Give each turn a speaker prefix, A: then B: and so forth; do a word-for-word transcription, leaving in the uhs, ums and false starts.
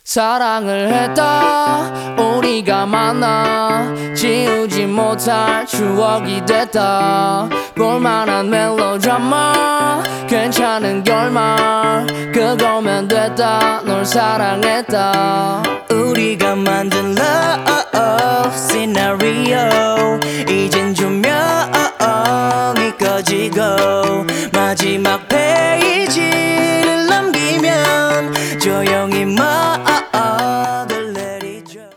A: 사랑을 했다 우리가 만나 지우지 못할 추억이 됐다 볼만한 멜로드라마 괜찮은 결말 그거면 됐다 널 사랑했다
B: 우리가 만든 love scenario 이젠 조명이 꺼지고 마지막 페이지를 넘기면 조용히 멈